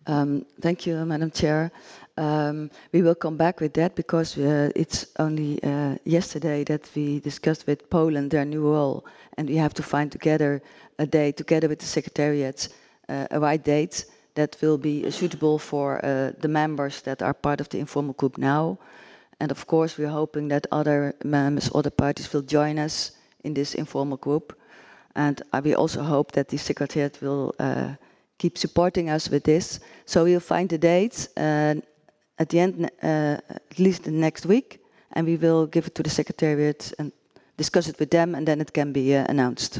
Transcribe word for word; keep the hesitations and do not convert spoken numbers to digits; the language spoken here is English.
Um, thank you, Madam Chair. Um, we will come back with that because uh, it's only uh, yesterday that we discussed with Poland their new role, and we have to find together a day, together with the secretariats, uh, a right date that will be suitable for uh, the members that are part of the informal group now. And of course, we're hoping that other members, other parties will join us in this informal group. And uh, we also hope that the Secretariat will uh, keep supporting us with this. So we'll find the dates uh, at the end, uh, at least next week, and we will give it to the Secretariat and discuss it with them, and then it can be uh, announced.